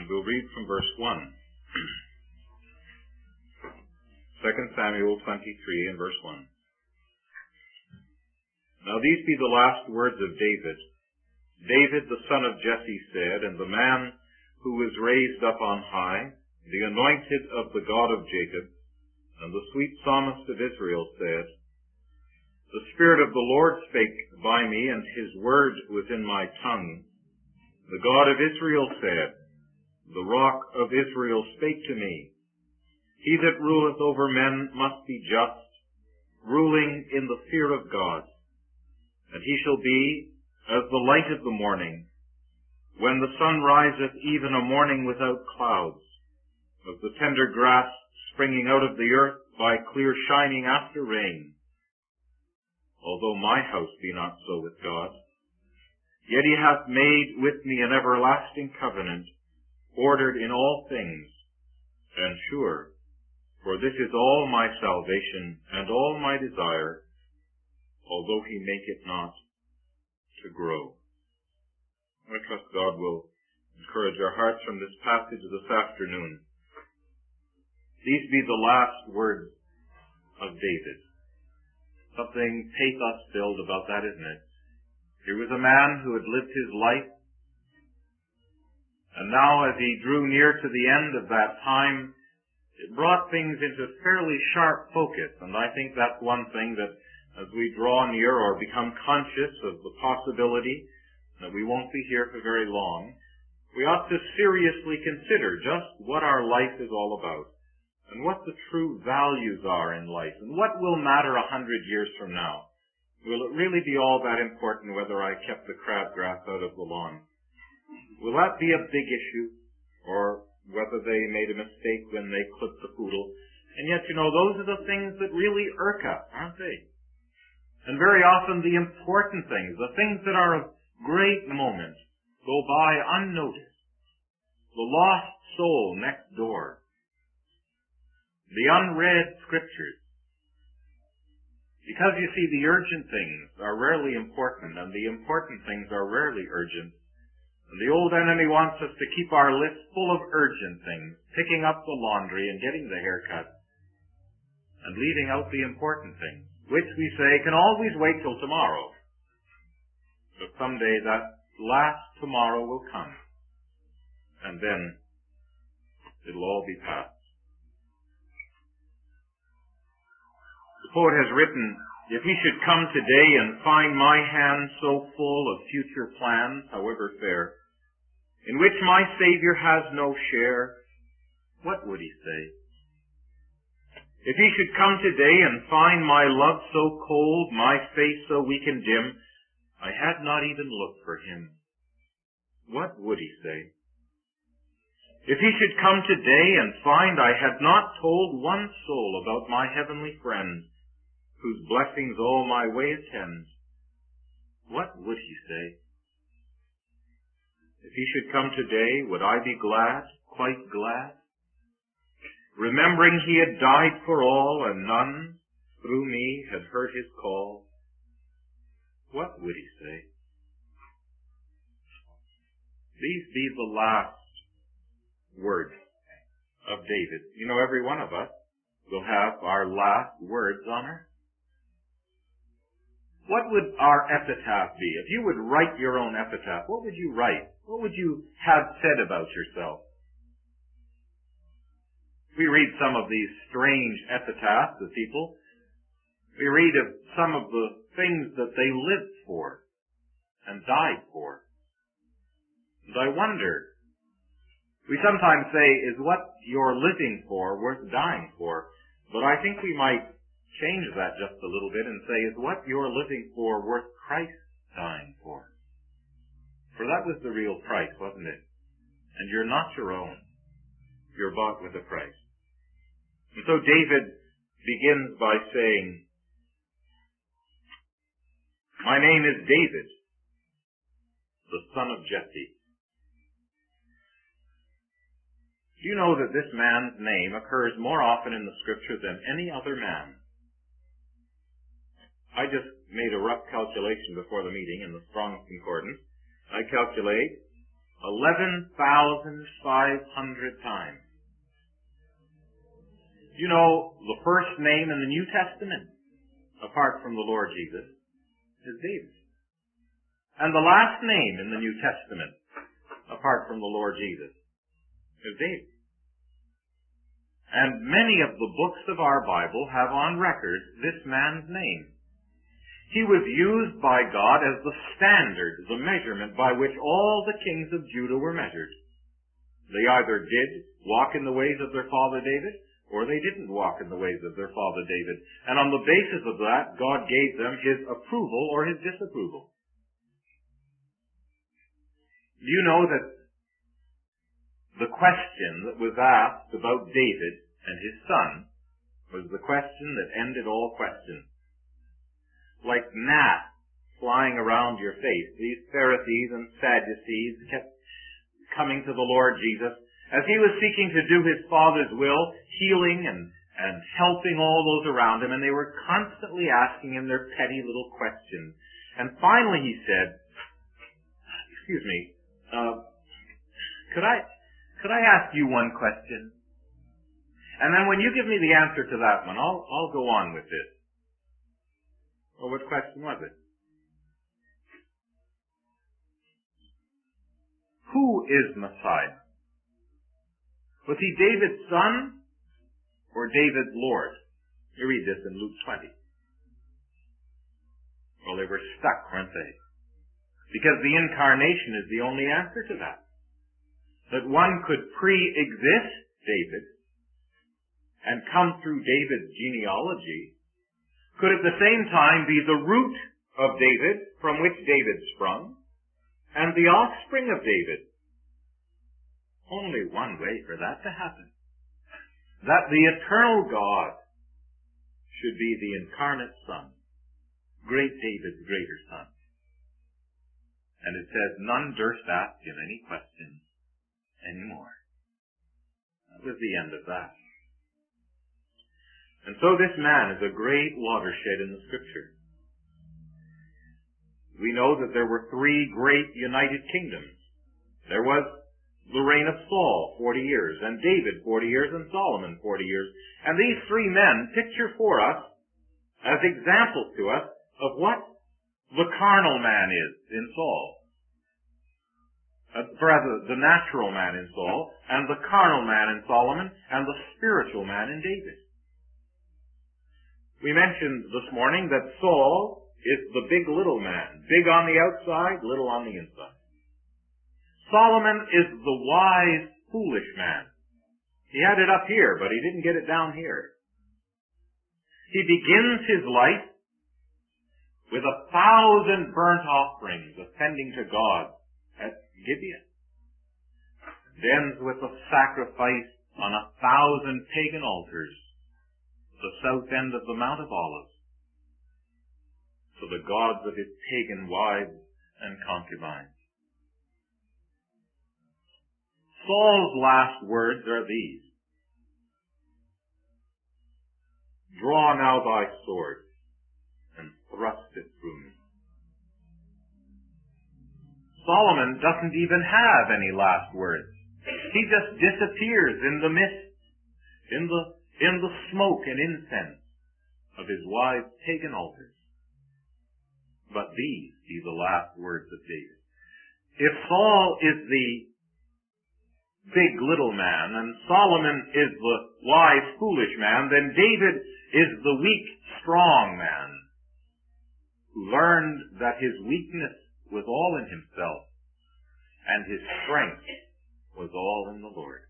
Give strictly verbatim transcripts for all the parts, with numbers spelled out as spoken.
And we'll read from verse one. Second Samuel twenty-three and verse one. Now these be the last words of David. David the son of Jesse said, and the man who was raised up on high, the anointed of the God of Jacob, and the sweet psalmist of Israel said, The Spirit of the Lord spake by me, and his word was in my tongue. The God of Israel said, The rock of Israel spake to me. He that ruleth over men must be just, ruling in the fear of God. And he shall be as the light of the morning, when the sun riseth, even a morning without clouds, as the tender grass springing out of the earth by clear shining after rain. Although my house be not so with God, yet he hath made with me an everlasting covenant, ordered in all things, and sure, for this is all my salvation and all my desire, although he make it not to grow. I trust God will encourage our hearts from this passage this afternoon. These be the last words of David. Something pathos-filled about that, isn't it? Here was a man who had lived his life, and now as he drew near to the end of that time, it brought things into fairly sharp focus, and I think that's one thing that as we draw near or become conscious of the possibility that we won't be here for very long, we ought to seriously consider just what our life is all about, and what the true values are in life, and what will matter a hundred years from now. Will it really be all that important whether I kept the crabgrass out of the lawn? Will that be a big issue? Or whether they made a mistake when they clipped the poodle? And yet, you know, those are the things that really irk us, aren't they? And very often the important things, the things that are of great moment, go by unnoticed. The lost soul next door. The unread scriptures. Because you see, the urgent things are rarely important, and the important things are rarely urgent. And the old enemy wants us to keep our lists full of urgent things, picking up the laundry and getting the haircut, and leaving out the important things, which we say can always wait till tomorrow. But someday that last tomorrow will come, and then it'll all be past. The poet has written, if he should come today and find my hand so full of future plans, however fair, in which my Savior has no share, what would he say? If he should come today and find my love so cold, my face so weak and dim, I had not even looked for him, what would he say? If he should come today and find I had not told one soul about my heavenly friend, whose blessings all my way attend, what would he say? If he should come today, would I be glad, quite glad? Remembering he had died for all, and none through me had heard his call, what would he say? These be the last words of David. You know, every one of us will have our last words on earth. What would our epitaph be? If you would write your own epitaph, what would you write? What would you have said about yourself? We read some of these strange epitaphs of people. We read of some of the things that they lived for and died for. And I wonder, we sometimes say, is what you're living for worth dying for? But I think we might change that just a little bit and say, is what you're living for worth Christ dying for? For that was the real price, wasn't it? And you're not your own. You're bought with a price. And so David begins by saying, my name is David, the son of Jesse. Do you know that this man's name occurs more often in the Scripture than any other man? I just made a rough calculation before the meeting in the Strong's Concordance. I calculate eleven thousand five hundred times. You know, the first name in the New Testament, apart from the Lord Jesus, is David. And the last name in the New Testament, apart from the Lord Jesus, is David. And many of the books of our Bible have on record this man's name. He was used by God as the standard, the measurement by which all the kings of Judah were measured. They either did walk in the ways of their father David, or they didn't walk in the ways of their father David. And on the basis of that, God gave them his approval or his disapproval. Do you know that the question that was asked about David and his son was the question that ended all questions? Like gnats flying around your face, these Pharisees and Sadducees kept coming to the Lord Jesus as he was seeking to do his Father's will, healing and, and helping all those around him, and they were constantly asking him their petty little questions. And finally he said, excuse me, uh, could I, could I ask you one question? And then when you give me the answer to that one, I'll, I'll go on with this. Well, what question was it? Who is Messiah? Was he David's son or David's Lord? You read this in Luke twenty. Well, they were stuck, weren't they? Because the incarnation is the only answer to that. That one could pre-exist David and come through David's genealogy, could at the same time be the root of David from which David sprung, and the offspring of David. Only one way for that to happen. That the eternal God should be the incarnate Son, great David's greater son. And it says, none durst ask him any questions anymore. That was the end of that. And so this man is a great watershed in the Scripture. We know that there were three great united kingdoms. There was the reign of Saul, forty years, and David, forty years, and Solomon, forty years. And these three men picture for us, as examples to us, of what the carnal man is in Saul. Uh, rather, the natural man in Saul, and the carnal man in Solomon, and the spiritual man in David. We mentioned this morning that Saul is the big little man. Big on the outside, little on the inside. Solomon is the wise, foolish man. He had it up here, but he didn't get it down here. He begins his life with a thousand burnt offerings ascending to God at Gibeon. It ends with a sacrifice on a thousand pagan altars, the south end of the Mount of Olives, to the gods of his pagan wives and concubines. Saul's last words are these: draw now thy sword and thrust it through me. Solomon doesn't even have any last words. He just disappears in the mist, in the, in the smoke and incense of his wives' pagan altars. But these be the last words of David. If Saul is the big little man, and Solomon is the wise, foolish man, then David is the weak, strong man who learned that his weakness was all in himself and his strength was all in the Lord.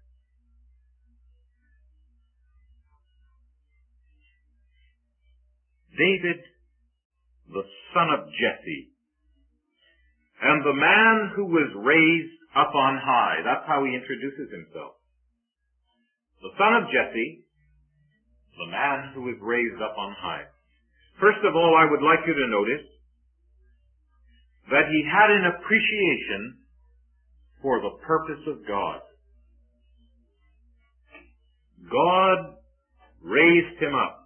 David, the son of Jesse, and the man who was raised up on high. That's how he introduces himself. The son of Jesse, the man who was raised up on high. First of all, I would like you to notice that he had an appreciation for the purpose of God. God raised him up.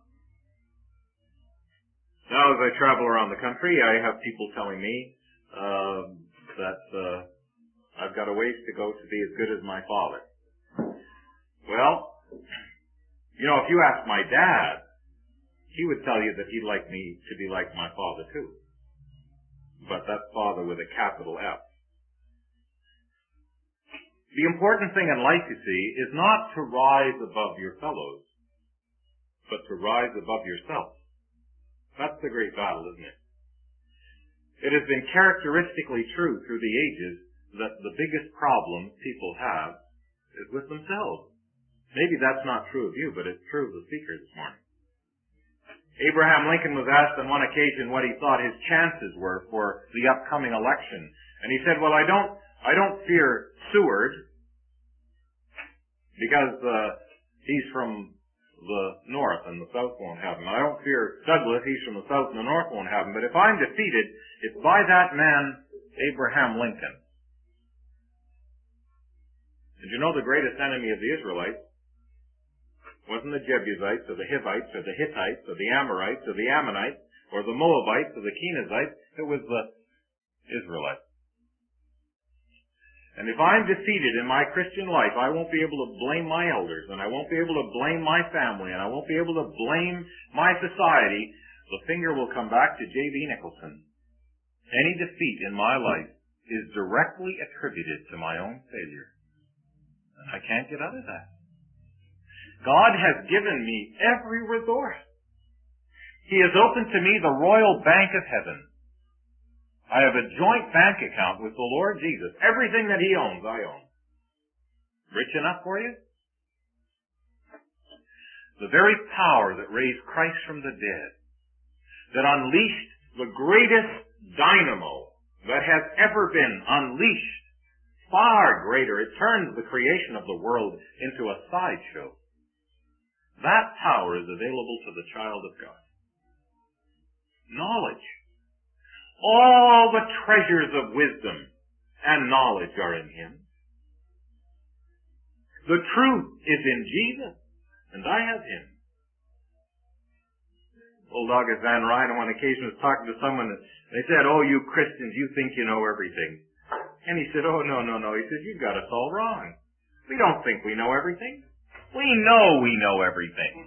Now, as I travel around the country, I have people telling me uh, that uh, I've got a ways to go to be as good as my father. Well, you know, if you ask my dad, he would tell you that he'd like me to be like my father too. But that's father with a capital F. The important thing in life, you see, is not to rise above your fellows, but to rise above yourself. That's the great battle, isn't it? It has been characteristically true through the ages that the biggest problem people have is with themselves. Maybe that's not true of you, but it's true of the speaker this morning. Abraham Lincoln was asked on one occasion what he thought his chances were for the upcoming election. And he said, well, I don't, I don't fear Seward because uh, he's from the north and the south won't have him. I don't fear Douglas, he's from the south and the north won't have him. But if I'm defeated, it's by that man, Abraham Lincoln. Did you know the greatest enemy of the Israelites wasn't the Jebusites or the Hivites or the Hittites or the Amorites or the Ammonites or the Moabites or the Kenizzites? It was the Israelites. And if I'm defeated in my Christian life, I won't be able to blame my elders, and I won't be able to blame my family, and I won't be able to blame my society. The finger will come back to J V Nicholson. Any defeat in my life is directly attributed to my own failure. And I can't get out of that. God has given me every resource. He has opened to me the royal bank of heaven. I have a joint bank account with the Lord Jesus. Everything that He owns, I own. Rich enough for you? The very power that raised Christ from the dead, that unleashed the greatest dynamo that has ever been unleashed, far greater. It turns the creation of the world into a sideshow. That power is available to the child of God. Knowledge. All the treasures of wisdom and knowledge are in Him. The truth is in Jesus, and I have Him. Old August Van Ryn on one occasion was talking to someone, and they said, oh, you Christians, you think you know everything. And he said, oh, no, no, no. He said, you've got us all wrong. We don't think we know everything. We know we know everything.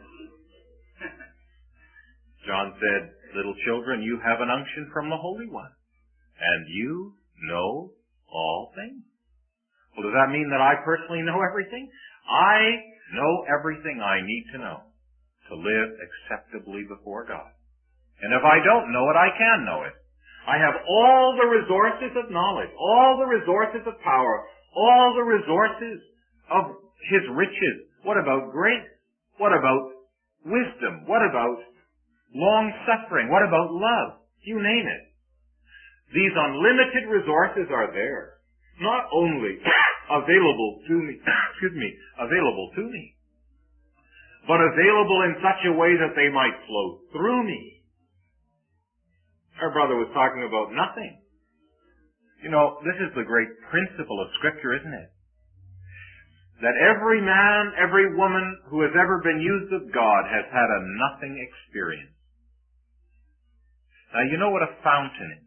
John said, little children, you have an unction from the Holy One, and you know all things. Well, does that mean that I personally know everything? I know everything I need to know to live acceptably before God. And if I don't know it, I can know it. I have all the resources of knowledge, all the resources of power, all the resources of His riches. What about grace? What about wisdom? What about long-suffering? What about love? You name it. These unlimited resources are there. Not only available to me, excuse me, available to me, but available in such a way that they might flow through me. Our brother was talking about nothing. You know, this is the great principle of Scripture, isn't it? That every man, every woman who has ever been used of God has had a nothing experience. Now, you know what a fountain is?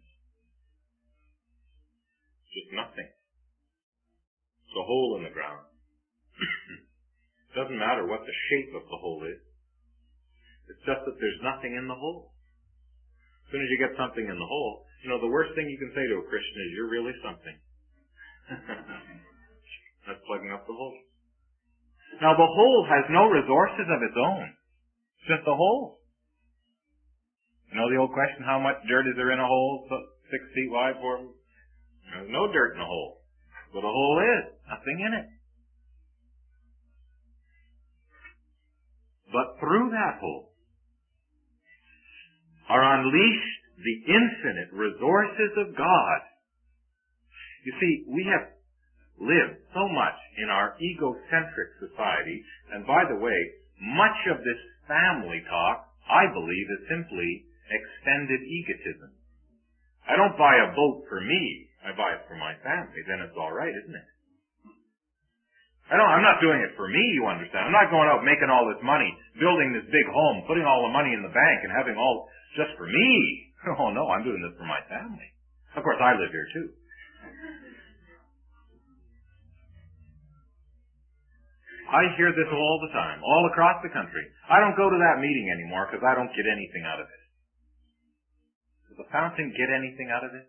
Just nothing. It's a hole in the ground. It doesn't matter what the shape of the hole is. It's just that there's nothing in the hole. As soon as you get something in the hole, you know, the worst thing you can say to a Christian is, you're really something. That's plugging up the hole. Now, the hole has no resources of its own. It's just a hole. You know the old question, how much dirt is there in a hole six feet wide? For There's no dirt in the hole. But a hole is. Nothing in it. But through that hole are unleashed the infinite resources of God. You see, we have lived so much in our egocentric society, and by the way, much of this family talk, I believe, is simply extended egotism. I don't buy a boat for me, I buy it for my family, then it's all right, isn't it? I don't, I'm not doing it for me, you understand. I'm not going out making all this money, building this big home, putting all the money in the bank and having all just for me. Oh no, I'm doing this for my family. Of course, I live here too. I hear this all the time, all across the country. I don't go to that meeting anymore because I don't get anything out of it. Does the fountain get anything out of it?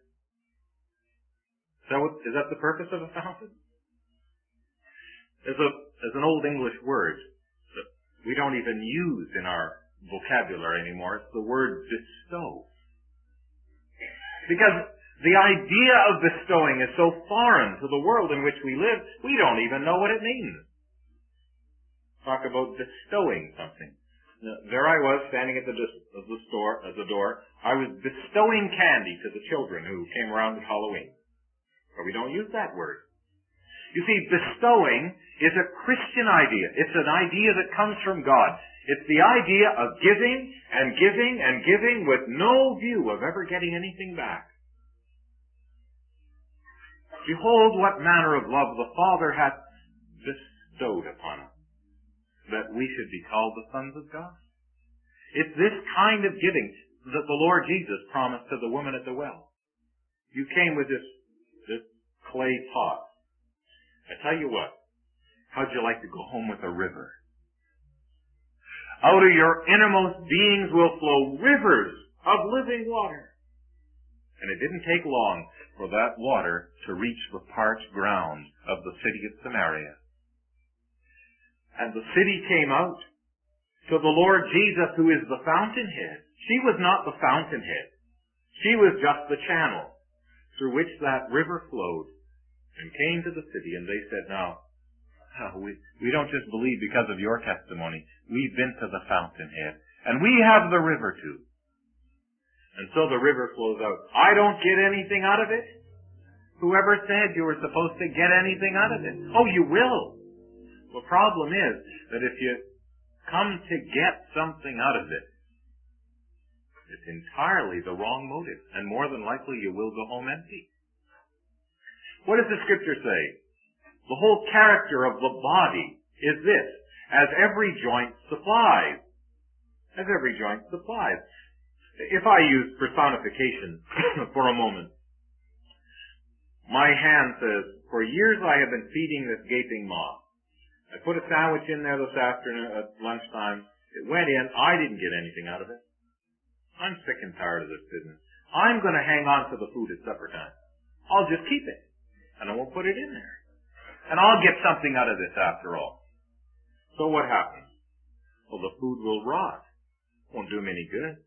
So is that the purpose of a fountain? There's, a, there's an old English word that we don't even use in our vocabulary anymore. It's the word bestow. Because the idea of bestowing is so foreign to the world in which we live, we don't even know what it means. Talk about bestowing something. There I was standing at the, at the store, at the door. I was bestowing candy to the children who came around at Halloween. But we don't use that word. You see, bestowing is a Christian idea. It's an idea that comes from God. It's the idea of giving and giving and giving with no view of ever getting anything back. Behold what manner of love the Father hath bestowed upon us, that we should be called the sons of God. It's this kind of giving that the Lord Jesus promised to the woman at the well. You came with this, this clay pot. I tell you what, how'd you like to go home with a river? Out of your innermost beings will flow rivers of living water. And it didn't take long for that water to reach the parched ground of the city of Samaria. And the city came out to the Lord Jesus, who is the fountainhead. She was not the fountainhead. She was just the channel through which that river flowed and came to the city. And they said, now, we, we don't just believe because of your testimony. We've been to the fountainhead. And we have the river too. And so the river flows out. I don't get anything out of it. Whoever said you were supposed to get anything out of it? Oh, you will. The problem is that if you come to get something out of it, it's entirely the wrong motive, and more than likely you will go home empty. What does the Scripture say? The whole character of the body is this: as every joint supplies. As every joint supplies. If I use personification for a moment, my hand says, for years I have been feeding this gaping moth. I put a sandwich in there this afternoon at lunchtime. It went in. I didn't get anything out of it. I'm sick and tired of this business. I'm going to hang on to the food at supper time. I'll just keep it. And I won't put it in there. And I'll get something out of this after all. So what happens? Well, the food will rot. Won't do me any good.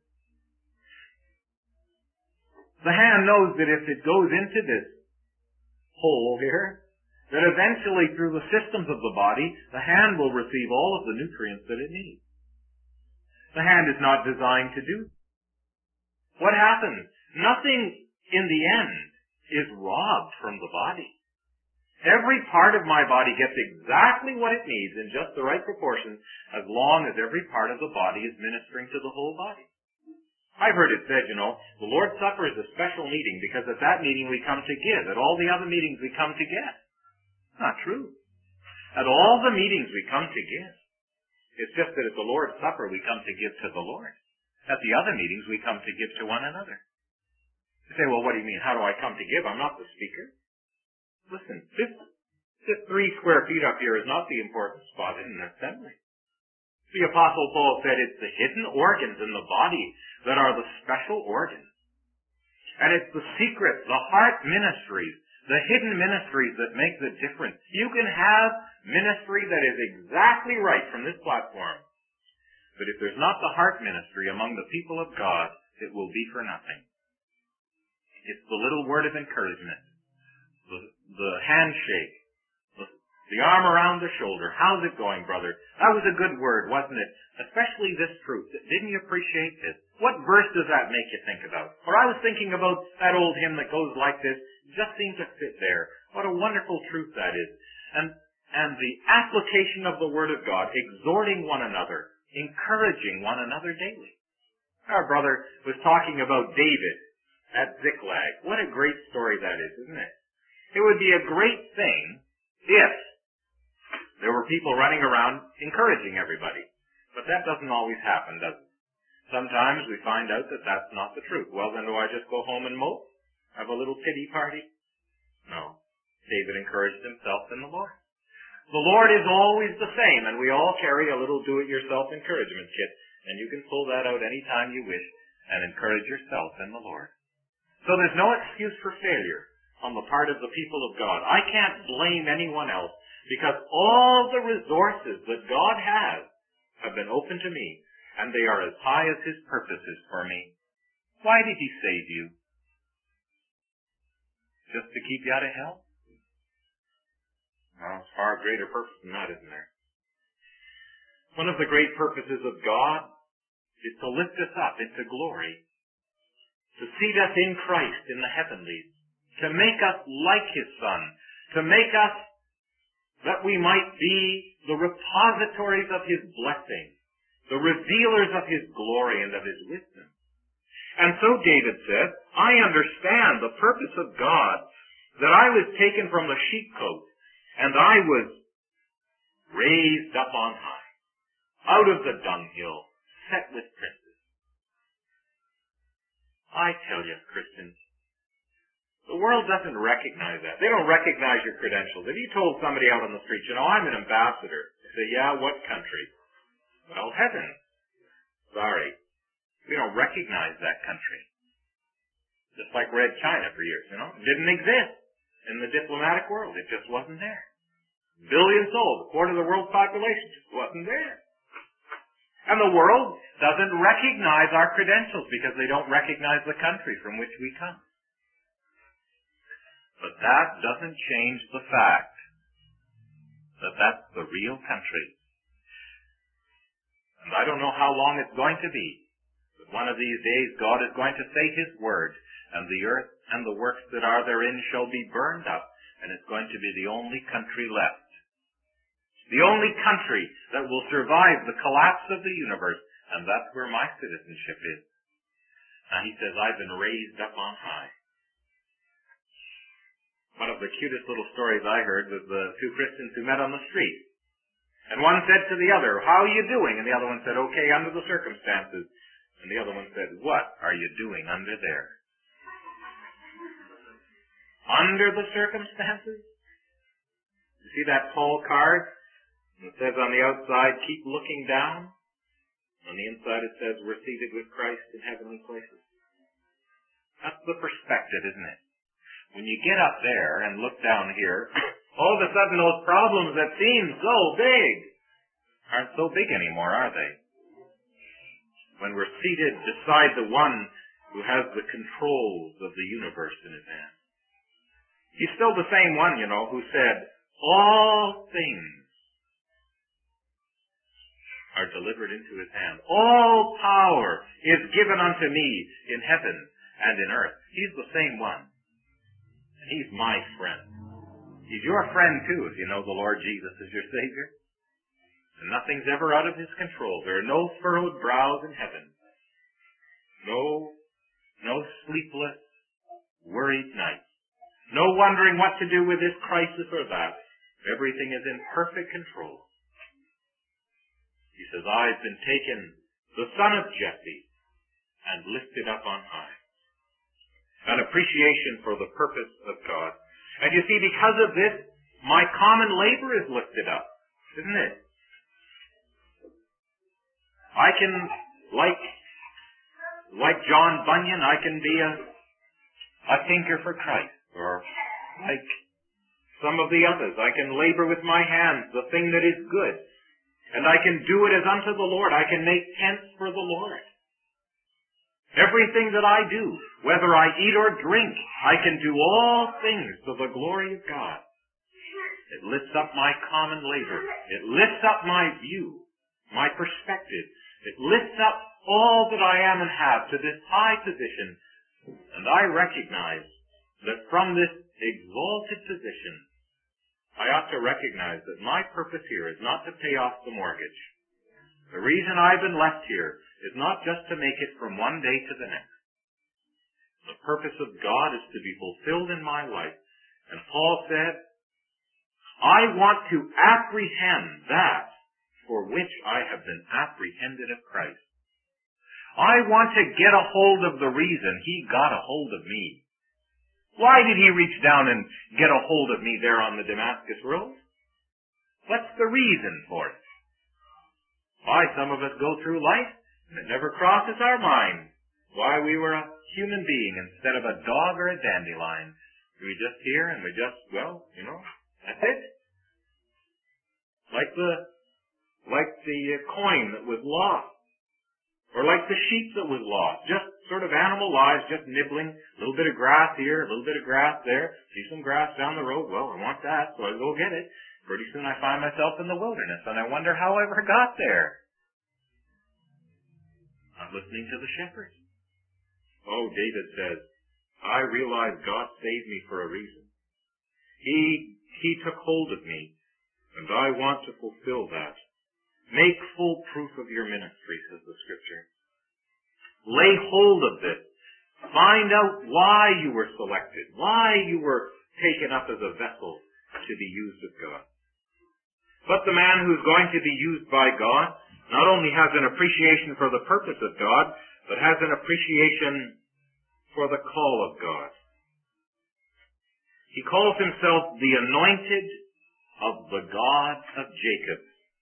The hand knows that if it goes into this hole here, that eventually through the systems of the body, the hand will receive all of the nutrients that it needs. The hand is not designed to do. What happens? Nothing in the end is robbed from the body. Every part of my body gets exactly what it needs in just the right proportion, as long as every part of the body is ministering to the whole body. I've heard it said, you know, the Lord's Supper is a special meeting because at that meeting we come to give. At all the other meetings we come to get. Not true. At all the meetings we come to give. It's just that at the Lord's Supper we come to give to the Lord. At the other meetings we come to give to one another. You say, well, what do you mean? How do I come to give? I'm not the speaker. Listen, this, this three square feet up here is not the important spot in an assembly. The Apostle Paul said it's the hidden organs in the body that are the special organs. And it's the secret, the heart ministries, the hidden ministries that make the difference. You can have ministry that is exactly right from this platform. But if there's not the heart ministry among the people of God, it will be for nothing. It's the little word of encouragement, the, the handshake, the, the arm around the shoulder. How's it going, brother? That was a good word, wasn't it? Especially this truth. Didn't you appreciate this? What verse does that make you think about? Or I was thinking about that old hymn that goes like this. It just seemed to fit there. What a wonderful truth that is. And, and the application of the Word of God, exhorting one another, encouraging one another daily. Our brother was talking about David at Ziklag. What a great story that is, isn't it? It would be a great thing if there were people running around encouraging everybody. But that doesn't always happen, does it? Sometimes we find out that that's not the truth. Well, then do I just go home and mope? Have a little pity party? No. David encouraged himself in the Lord. The Lord is always the same, and we all carry a little do-it-yourself encouragement kit, and you can pull that out any time you wish and encourage yourself in the Lord. So there's no excuse for failure on the part of the people of God. I can't blame anyone else, because all the resources that God has have been open to me, and they are as high as His purposes for me. Why did He save you? Just to keep you out of hell? Well, it's far greater purpose than that, isn't there? One of the great purposes of God is to lift us up into glory, to seat us in Christ in the heavenlies, to make us like His Son, to make us that we might be the repositories of His blessing, the revealers of His glory and of His wisdom. And so David said, I understand the purpose of God, that I was taken from the sheepcote, and I was raised up on high, out of the dunghill, set with princes. I tell you, Christians, the world doesn't recognize that. They don't recognize your credentials. If you told somebody out on the street, you know, I'm an ambassador, they say, yeah, what country? Well, heaven. Sorry. We don't recognize that country. Just like Red China for years, you know. It didn't exist in the diplomatic world. It just wasn't there. Billion souls, a quarter of the world's population, just wasn't there. And the world doesn't recognize our credentials because they don't recognize the country from which we come. But that doesn't change the fact that that's the real country. And I don't know how long it's going to be. But one of these days God is going to say His word, and the earth and the works that are therein shall be burned up, and it's going to be the only country left. The only country that will survive the collapse of the universe, and that's where my citizenship is. Now He says, I've been raised up on high. One of the cutest little stories I heard was the two Christians who met on the street. And one said to the other, how are you doing? And the other one said, okay, under the circumstances. And the other one said, what are you doing under there? Under the circumstances? You see that tall card? And it says on the outside, keep looking down. On the inside it says, we're seated with Christ in heavenly places. That's the perspective, isn't it? When you get up there and look down here, all of a sudden those problems that seem so big aren't so big anymore, are they? When we're seated beside the one who has the controls of the universe in His hand. He's still the same one, you know, who said, all things are delivered into His hand. All power is given unto me in heaven and in earth. He's the same one. And He's my friend. He's your friend too, if you know the Lord Jesus as your Savior. And nothing's ever out of His control. There are no furrowed brows in heaven. No, no sleepless, worried nights. No wondering what to do with this crisis or that. Everything is in perfect control. He says, I've been taken, the son of Jesse, and lifted up on high. An appreciation for the purpose of God. And you see, because of this, my common labor is lifted up, isn't it? I can, like, like John Bunyan, I can be a, a tinker for Christ. Or like some of the others, I can labor with my hands, the thing that is good. And I can do it as unto the Lord. I can make tents for the Lord. Everything that I do, whether I eat or drink, I can do all things to the glory of God. It lifts up my common labor. It lifts up my view, my perspective. It lifts up all that I am and have to this high position. And I recognize that from this exalted position, I ought to recognize that my purpose here is not to pay off the mortgage. The reason I've been left here is not just to make it from one day to the next. The purpose of God is to be fulfilled in my life. And Paul said, I want to apprehend that for which I have been apprehended of Christ. I want to get a hold of the reason He got a hold of me. Why did He reach down and get a hold of me there on the Damascus road? What's the reason for it? Why some of us go through life and it never crosses our mind why we were a human being instead of a dog or a dandelion. We just hear and we just, well, you know, that's it. Like the, like the coin that was lost. Or like the sheep that was lost. Just sort of animal lives, just nibbling. A little bit of grass here, a little bit of grass there. See some grass down the road. Well, I want that, so I go get it. Pretty soon I find myself in the wilderness, and I wonder how I ever got there. Not listening to the shepherd. Oh, David says, I realize God saved me for a reason. He, he took hold of me, and I want to fulfill that. Make full proof of your ministry, says the Scripture. Lay hold of this. Find out why you were selected, why you were taken up as a vessel to be used of God. But the man who's going to be used by God not only has an appreciation for the purpose of God, but has an appreciation for the call of God. He calls himself the anointed of the God of Jacob.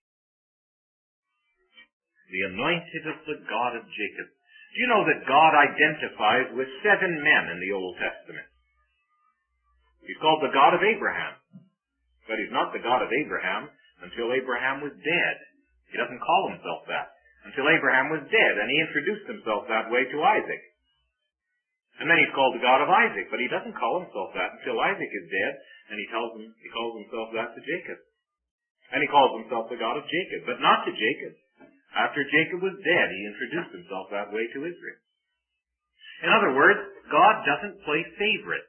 The anointed of the God of Jacob. Do you know that God identifies with seven men in the Old Testament? He's called the God of Abraham. But he's not the God of Abraham until Abraham was dead. He doesn't call himself that until Abraham was dead, and he introduced himself that way to Isaac. And then he's called the God of Isaac, but he doesn't call himself that until Isaac is dead, and he tells him he calls himself that to Jacob. And he calls himself the God of Jacob, but not to Jacob. After Jacob was dead, he introduced himself that way to Israel. In other words, God doesn't play favorite.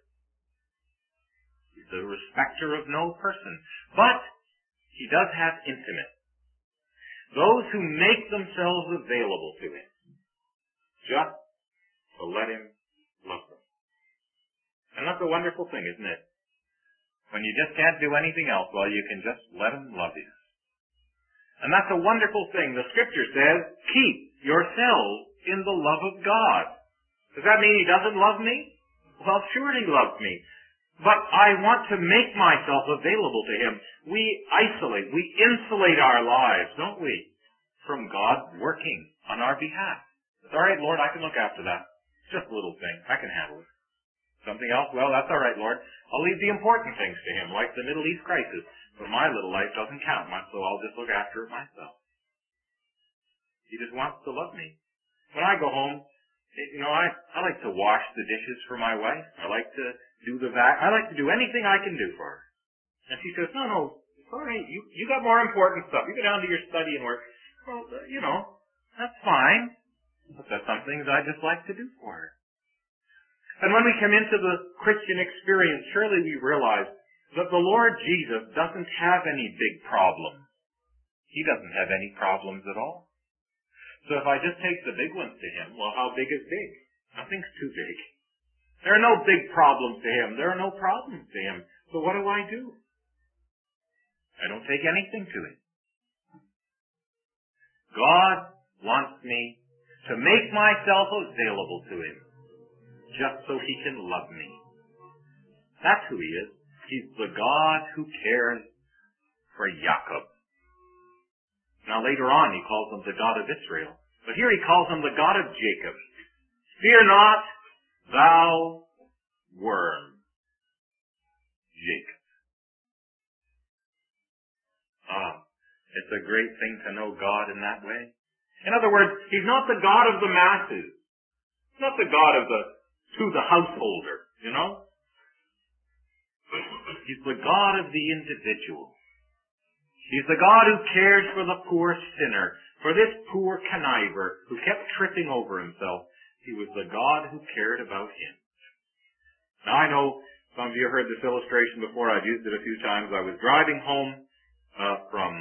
He's the respecter of no person. But he does have intimate. Those who make themselves available to him, just to let him love them. And that's a wonderful thing, isn't it? When you just can't do anything else, well, you can just let him love you. And that's a wonderful thing. The Scripture says, keep yourselves in the love of God. Does that mean he doesn't love me? Well, sure he loves me. But I want to make myself available to him. We isolate, we insulate our lives, don't we, from God working on our behalf. It's all right, Lord, I can look after that. It's just a little thing. I can handle it. Something else? Well, that's all right, Lord. I'll leave the important things to him, like the Middle East crisis. But my little life doesn't count much, so I'll just look after it myself. He just wants to love me. When I go home, you know, I, I like to wash the dishes for my wife. I like to do the vac. I like to do anything I can do for her. And she says, no, no, it's all right. You, you got more important stuff. You go down to your study and work. Well, uh, you know, that's fine. But that's some things I just like to do for her. And when we come into the Christian experience, surely we realize that the Lord Jesus doesn't have any big problems. He doesn't have any problems at all. So if I just take the big ones to him, well, how big is big? Nothing's too big. There are no big problems to him. There are no problems to him. So what do I do? I don't take anything to him. God wants me to make myself available to him just so he can love me. That's who he is. He's the God who cares for Jacob. Now later on he calls him the God of Israel. But here he calls him the God of Jacob. Fear not, thou worm, Jacob. Ah, it's a great thing to know God in that way. In other words, he's not the God of the masses. He's not the God of the, to the householder, you know? He's the God of the individual. He's the God who cares for the poor sinner, for this poor conniver who kept tripping over himself. He was the God who cared about him. Now I know some of you have heard this illustration before. I've used it a few times. I was driving home uh, from,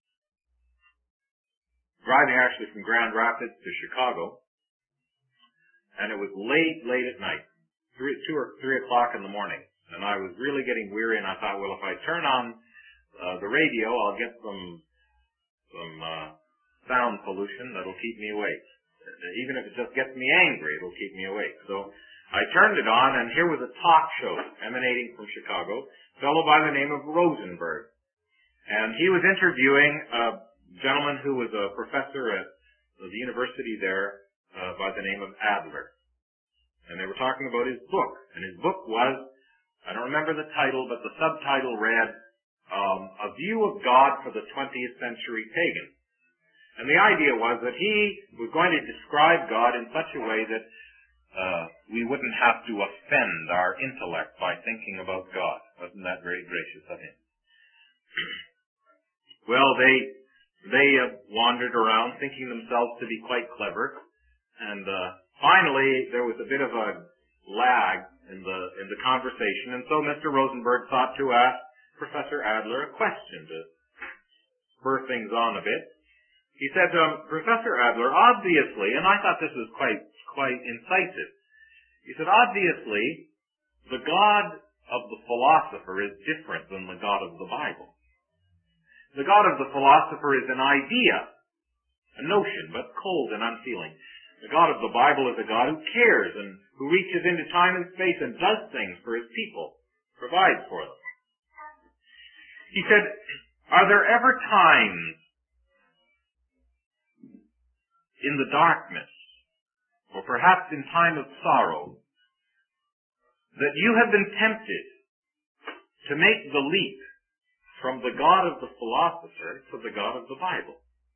driving actually from Grand Rapids to Chicago, and it was late, late at night, three, two or three o'clock in the morning. And I was really getting weary, and I thought, well, if I turn on uh, the radio, I'll get some some uh, sound pollution that'll keep me awake. Even if it just gets me angry, it'll keep me awake. So I turned it on, and here was a talk show emanating from Chicago, a fellow by the name of Rosenberg. And he was interviewing a gentleman who was a professor at the university there uh, by the name of Adler. And they were talking about his book. And his book was, I don't remember the title, but the subtitle read, um, A View of God for the twentieth Century Pagan. And the idea was that he was going to describe God in such a way that uh, we wouldn't have to offend our intellect by thinking about God. Wasn't that very gracious of him? Well, they they uh, wandered around thinking themselves to be quite clever, and uh, finally there was a bit of a lag in the in the conversation, and so Mister Rosenberg thought to ask Professor Adler a question to spur things on a bit. He said, um, Professor Adler, obviously, and I thought this was quite quite incisive. He said, obviously, the God of the philosopher is different than the God of the Bible. The God of the philosopher is an idea, a notion, but cold and unfeeling. The God of the Bible is a God who cares and who reaches into time and space and does things for his people, provides for them. He said, are there ever times in the darkness, or perhaps in time of sorrow, that you have been tempted to make the leap from the God of the philosopher to the God of the Bible?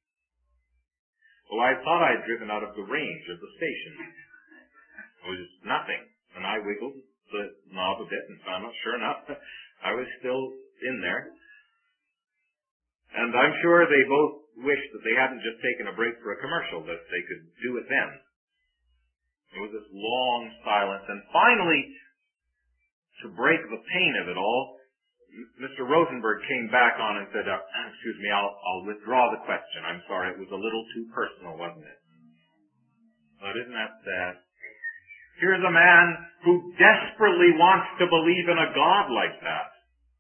Well, I thought I had driven out of the range of the station. It was nothing. And I wiggled the knob a bit and found out, sure enough, I was still in there. And I'm sure they both wished that they hadn't just taken a break for a commercial, that they could do it then. There was this long silence, and finally, to break the pain of it all, Mister Rosenberg came back on and said, uh, excuse me, I'll, I'll withdraw the question. I'm sorry, it was a little too personal, wasn't it? But isn't that sad? Here's a man who desperately wants to believe in a God like that.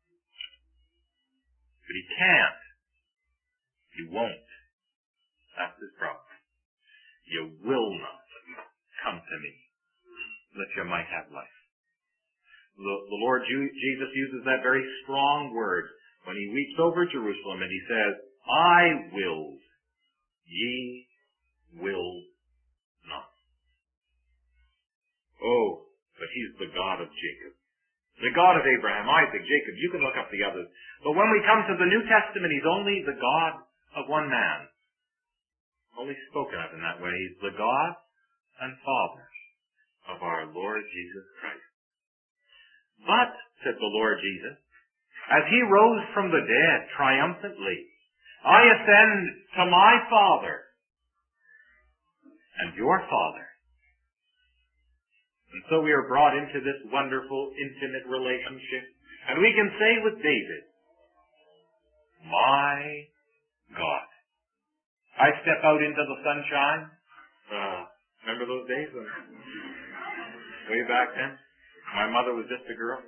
But he can't. He won't. That's his problem. You will not come to me that you might have life. The, the Lord Jesus uses that very strong word when he weeps over Jerusalem and he says, I willed, ye will not. Oh, but he's the God of Jacob. The God of Abraham, Isaac, Jacob. You can look up the others. But when we come to the New Testament, he's only the God of one man. Only spoken of in that way. He's the God and Father of our Lord Jesus Christ. But, said the Lord Jesus, as he rose from the dead triumphantly, I ascend to my Father and your Father. And so we are brought into this wonderful, intimate relationship. And we can say with David, my God. I step out into the sunshine. Uh, remember those days? When, way back then? My mother was just a girl.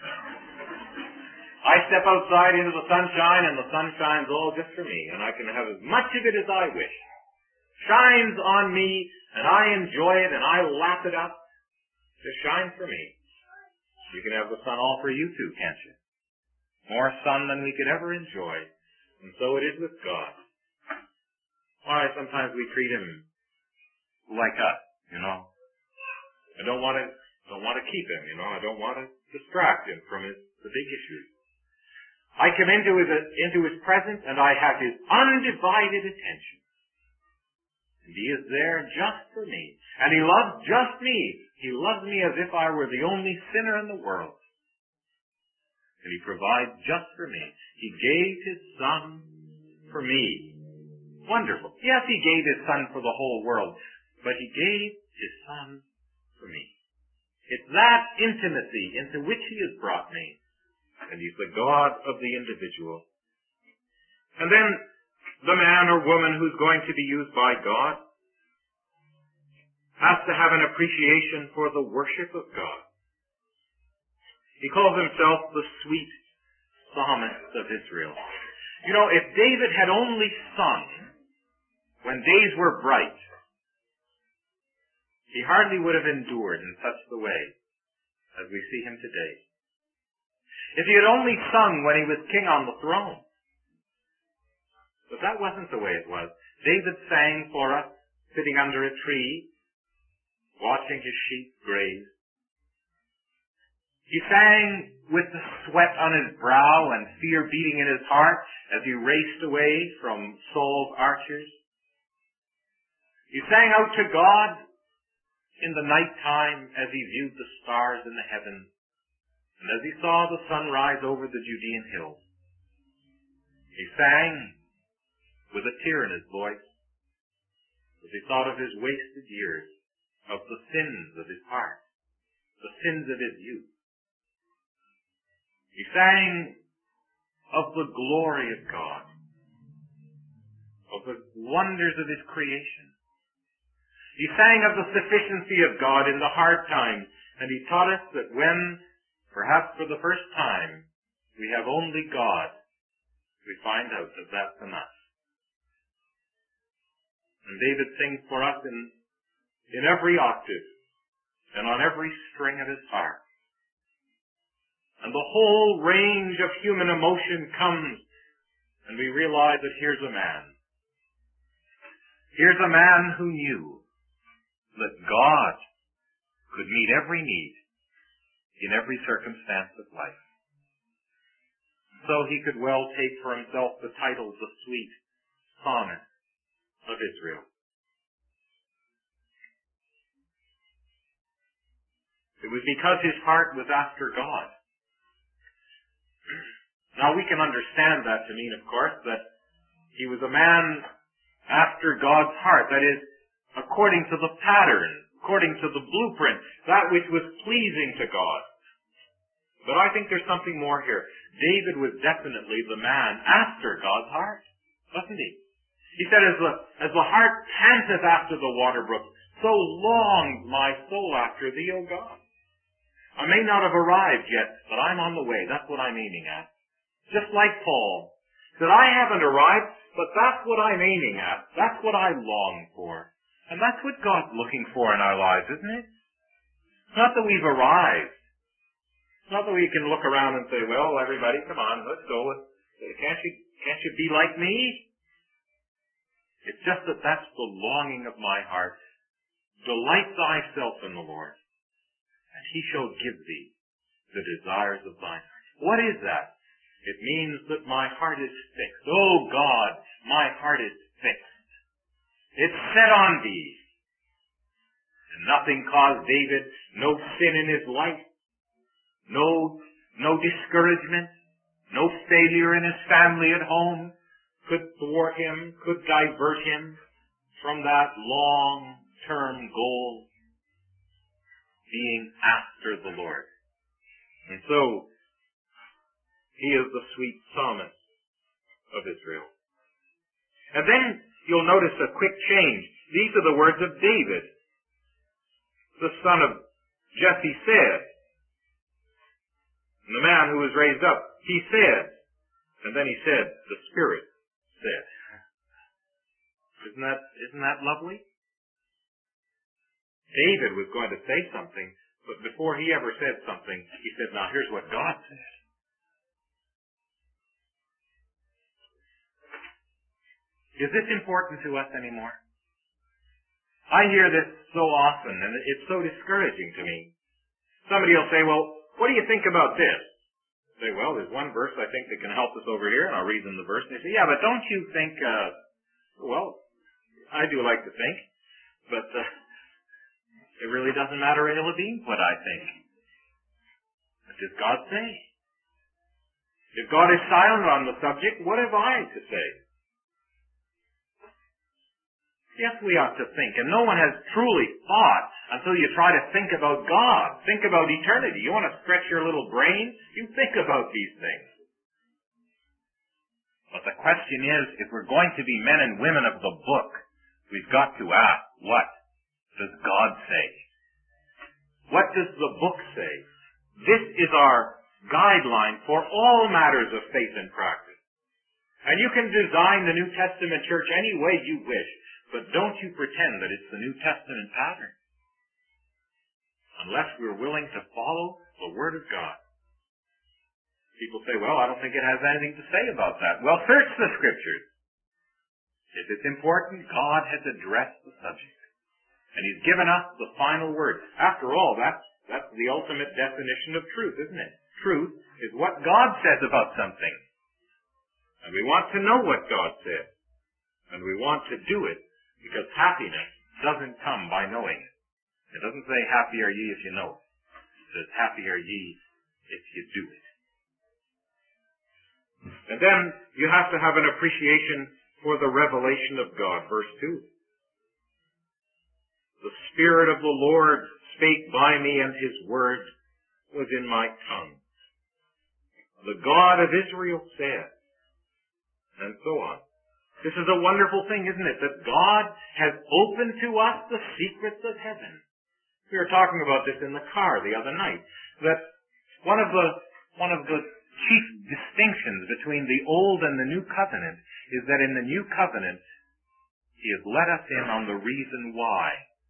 I step outside into the sunshine, and the sun shines all just for me, and I can have as much of it as I wish. Shines on me, and I enjoy it, and I lap it up. Just shines for me. You can have the sun all for you too, can't you? More sun than we could ever enjoy. And so it is with God. Why, sometimes we treat him like us, you know. I don't want to don't want to keep him, you know. I don't want to distract him from his the big issues. I come into his into his presence and I have his undivided attention. And he is there just for me. And he loves just me. He loves me as if I were the only sinner in the world. And he provides just for me. He gave his son for me. Wonderful. Yes, he gave his son for the whole world, but he gave his son for me. It's that intimacy into which he has brought me. And he's the God of the individual. And then the man or woman who's going to be used by God has to have an appreciation for the worship of God. He calls himself the sweet psalmist of Israel. You know, if David had only sung when days were bright, he hardly would have endured in such the way as we see him today. If he had only sung when he was king on the throne, But that wasn't the way it was. David sang for us, sitting under a tree, watching his sheep graze. He sang with the sweat on his brow and fear beating in his heart as he raced away from Saul's archers. He sang out to God in the night time as he viewed the stars in the heavens and as he saw the sun rise over the Judean hills. He sang with a tear in his voice as he thought of his wasted years, of the sins of his heart, the sins of his youth. He sang of the glory of God, of the wonders of his creation. He sang of the sufficiency of God in the hard times, and he taught us that when, perhaps for the first time, we have only God, we find out that that's enough. And David sings for us in, in every octave and on every string of his harp. And the whole range of human emotion comes, and we realize that here's a man. Here's a man who knew that God could meet every need in every circumstance of life. So he could well take for himself the title, the sweet psalmist of Israel. It was because his heart was after God. Now we can understand that to mean, of course, that he was a man after God's heart. That is, according to the pattern, according to the blueprint, that which was pleasing to God. But I think there's something more here. David was definitely the man after God's heart, wasn't he? He said, as the, as the heart panteth after the water brook, so longs my soul after thee, O God. I may not have arrived yet, but I'm on the way. That's what I'm aiming at. Just like Paul. That I haven't arrived, but that's what I'm aiming at. That's what I long for. And that's what God's looking for in our lives, isn't it? It's not that we've arrived. It's not that we can look around and say, well, everybody, come on, let's go. Can't you, can't you be like me? It's just that that's the longing of my heart. Delight thyself in the Lord, and he shall give thee the desires of thine heart. What is that? It means that my heart is fixed. Oh God, my heart is fixed. It's set on thee. And nothing caused David, no sin in his life, no, no discouragement, no failure in his family at home could thwart him, could divert him from that long-term goal, being after the Lord. And so, he is the sweet psalmist of Israel. And then you'll notice a quick change. These are the words of David, the son of Jesse said. And the man who was raised up, he said. And then he said, the Spirit said. Isn't that, isn't that lovely? David was going to say something, but before he ever said something, he said, now here's what God said. Is this important to us anymore? I hear this so often, and it's so discouraging to me. Somebody will say, well, what do you think about this? I say, well, there's one verse I think that can help us over here, and I'll read them the verse. And they say, yeah, but don't you think, uh, well, I do like to think, but uh, it really doesn't matter a hill of beans what I think. What does God say? If God is silent on the subject, what have I to say? Yes, we ought to think, and no one has truly thought until you try to think about God. Think about eternity. You want to stretch your little brain? You think about these things. But the question is, if we're going to be men and women of the book, we've got to ask, what does God say? What does the book say? This is our guideline for all matters of faith and practice. And you can design the New Testament church any way you wish. But don't you pretend that it's the New Testament pattern. Unless we're willing to follow the Word of God. People say, well, I don't think it has anything to say about that. Well, search the Scriptures. If it's important, God has addressed the subject. And He's given us the final word. After all, that's, that's the ultimate definition of truth, isn't it? Truth is what God says about something. And we want to know what God says. And we want to do it because happiness doesn't come by knowing it. It doesn't say, happy are ye if you know it. It says, happy are ye if you do it. And then you have to have an appreciation for the revelation of God. Verse two. The Spirit of the Lord spake by me, and His word was in my tongue. The God of Israel said, and so on. This is a wonderful thing, isn't it? That God has opened to us the secrets of heaven. We were talking about this in the car the other night. That one of the, one of the chief distinctions between the Old and the New Covenant is that in the New Covenant, He has let us in on the reason why.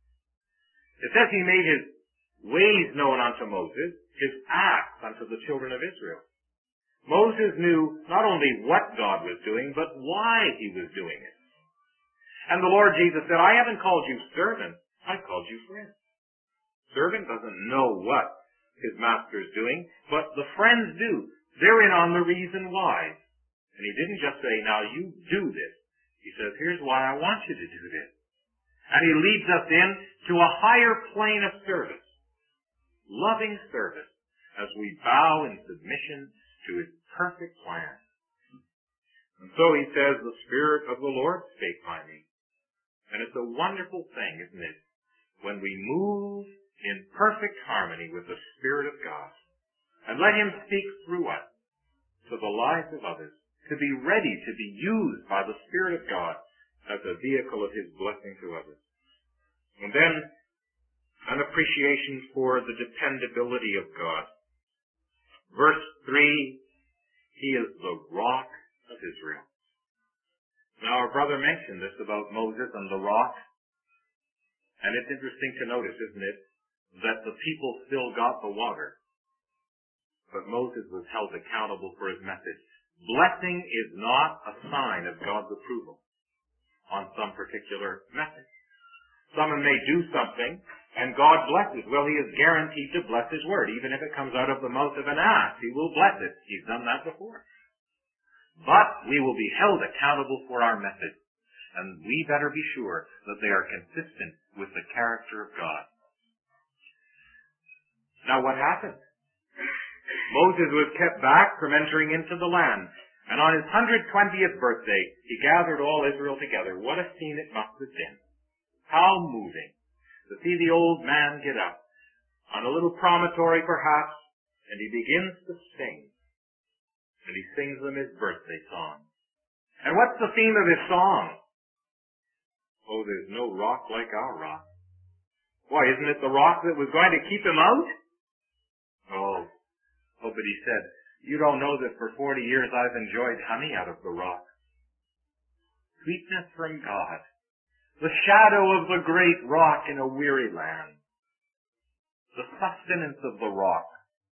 It says He made His ways known unto Moses, His acts unto the children of Israel. Moses knew not only what God was doing, but why He was doing it. And the Lord Jesus said, I haven't called you servants, I've called you friends. Servant doesn't know what his master is doing, but the friends do. They're in on the reason why. And He didn't just say, now you do this. He says, here's why I want you to do this. And He leads us in to a higher plane of service. Loving service as we bow in submission to His perfect plan. And so He says, the Spirit of the Lord spake by me. And it's a wonderful thing, isn't it? When we move in perfect harmony with the Spirit of God and let Him speak through us to the lives of others, to be ready to be used by the Spirit of God as a vehicle of His blessing to others. And then an appreciation for the dependability of God. Verse three, He is the rock of Israel. Now our brother mentioned this about Moses and the rock. And it's interesting to notice, isn't it, that the people still got the water. But Moses was held accountable for his message. Blessing is not a sign of God's approval on some particular message. Someone may do something, and God blesses. Well, He is guaranteed to bless His word. Even if it comes out of the mouth of an ass, He will bless it. He's done that before. But we will be held accountable for our message. And we better be sure that they are consistent with the character of God. Now what happened? Moses was kept back from entering into the land. And on his one hundred twentieth birthday, he gathered all Israel together. What a scene it must have been. How moving to see the old man get up on a little promontory perhaps, and he begins to sing. And he sings them his birthday song. And what's the theme of his song? Oh, there's no rock like our rock. Why, isn't it the rock that was going to keep him out? Oh, oh, but he said, you don't know that for forty years I've enjoyed honey out of the rock. Sweetness from God. The shadow of the great rock in a weary land. The sustenance of the rock.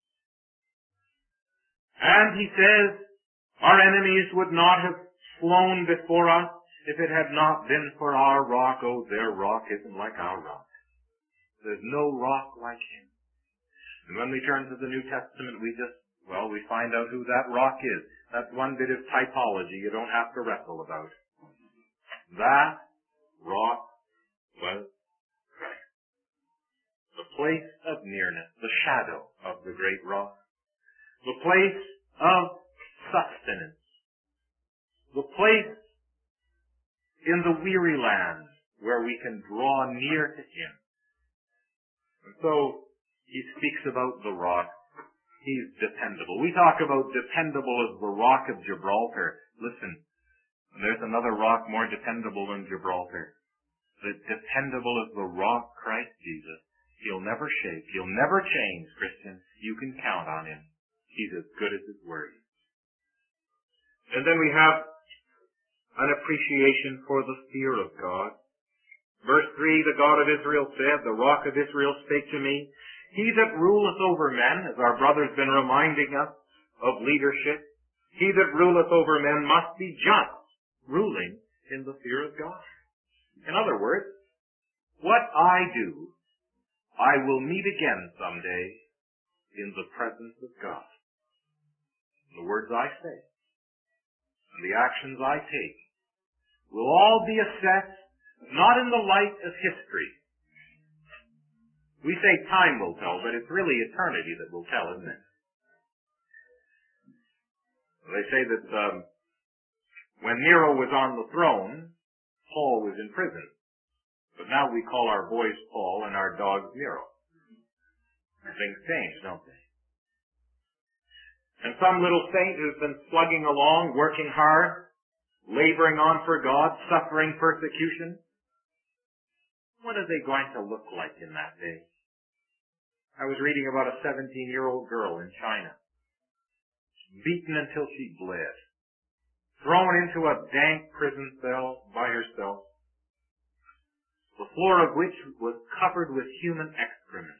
And he says, our enemies would not have flown before us if it had not been for our rock. Oh, their rock isn't like our rock. There's no rock like Him. And when we turn to the New Testament, we just, well, we find out who that rock is. That's one bit of typology you don't have to wrestle about. That rock was Christ. The place of nearness, the shadow of the great rock. The place of sustenance. The place in the weary land where we can draw near to Him. And so, he speaks about the rock. He's dependable. We talk about dependable as the rock of Gibraltar. Listen, there's another rock more dependable than Gibraltar. The dependable as the rock, Christ Jesus. He'll never shake. He'll never change, Christian. You can count on Him. He's as good as His word. And then we have an appreciation for the fear of God. Verse three, the God of Israel said, the rock of Israel spake to me, He that ruleth over men, as our brother's been reminding us of leadership, he that ruleth over men must be just, ruling in the fear of God. In other words, what I do, I will meet again someday in the presence of God. The words I say and the actions I take will all be assessed not in the light of history. We say time will tell, but it's really eternity that will tell, isn't it? They say that um, when Nero was on the throne, Paul was in prison. But now we call our boys Paul and our dogs Nero. Things change, don't they? And some little saint who's been slugging along, working hard, laboring on for God, suffering persecution, what are they going to look like in that day? I was reading about a seventeen-year-old girl in China, beaten until she bled, thrown into a dank prison cell by herself, the floor of which was covered with human excrement.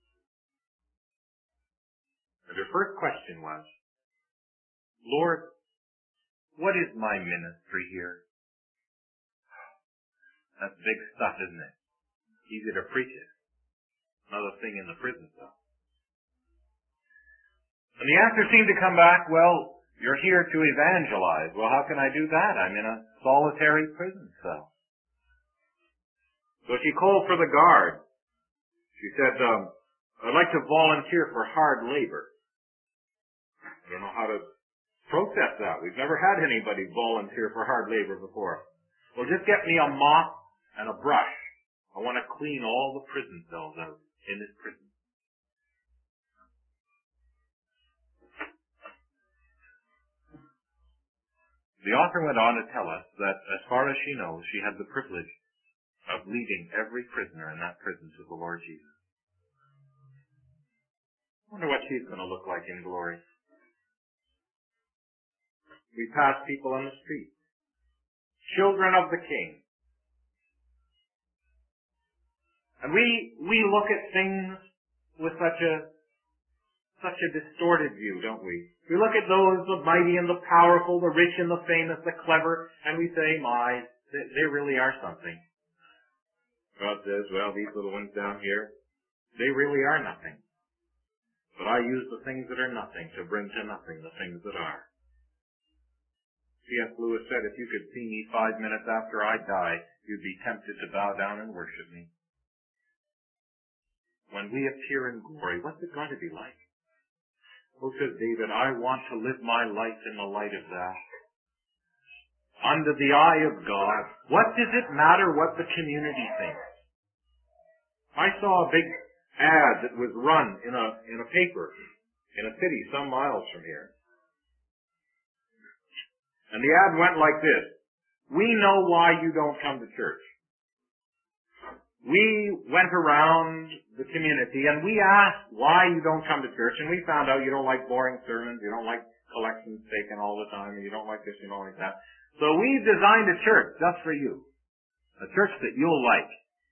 And her first question was, Lord, what is my ministry here? That's big stuff, isn't it? Easy to preach it. Another thing in the prison cell. And the answer seemed to come back, well, you're here to evangelize. Well, how can I do that? I'm in a solitary prison cell. So she called for the guard. She said, um, I'd like to volunteer for hard labor. I don't know how to process that. We've never had anybody volunteer for hard labor before. Well, just get me a mop and a brush. I want to clean all the prison cells out in this prison. The author went on to tell us that as far as she knows, she had the privilege of leading every prisoner in that prison to the Lord Jesus. I wonder what she's going to look like in glory. We pass people on the street. Children of the King. And we, we look at things with such a, such a distorted view, don't we? We look at those, the mighty and the powerful, the rich and the famous, the clever, and we say, my, they, they really are something. God says, well, these little ones down here, they really are nothing. But I use the things that are nothing to bring to nothing the things that are. C S Lewis said, if you could see me five minutes after I die, you'd be tempted to bow down and worship me. When we appear in glory, what's it going to be like? Oh, says David, I want to live my life in the light of that. Under the eye of God. What does it matter what the community thinks? I saw a big ad that was run in a, in a paper in a city some miles from here. And the ad went like this. We know why you don't come to church. We went around the community and we asked why you don't come to church, and we found out you don't like boring sermons, you don't like collections taken all the time, and you don't like this, you don't like that. So we've designed a church just for you. A church that you'll like.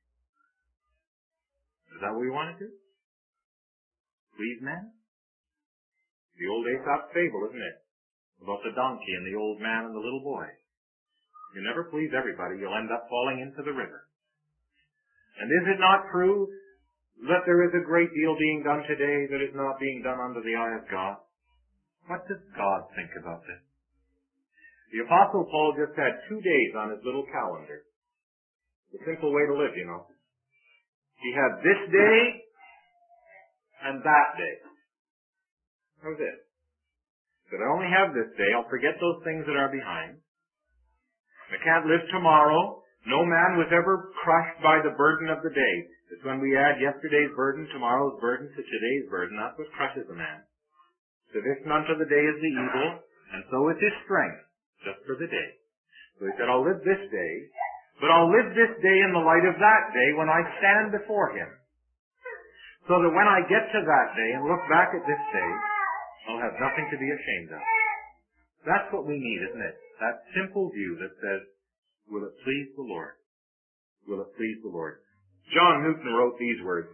Is that what we want to do? Please men? The old Aesop fable, isn't it? About the donkey and the old man and the little boy. You never please everybody, you'll end up falling into the river. And is it not true that there is a great deal being done today that is not being done under the eye of God? What does God think about this? The Apostle Paul just had two days on his little calendar. The simple way to live, you know. He had this day and that day. That was it. He said, I only have this day. I'll forget those things that are behind. I can't live tomorrow. No man was ever crushed by the burden of the day. It's when we add yesterday's burden, tomorrow's burden to today's burden. That's what crushes a man. Sufficient unto the day is the evil, and so is his strength, just for the day. So he said, I'll live this day, but I'll live this day in the light of that day when I stand before him. So that when I get to that day and look back at this day, I'll have nothing to be ashamed of. That's what we need, isn't it? That simple view that says, will it please the Lord? Will it please the Lord? John Newton wrote these words.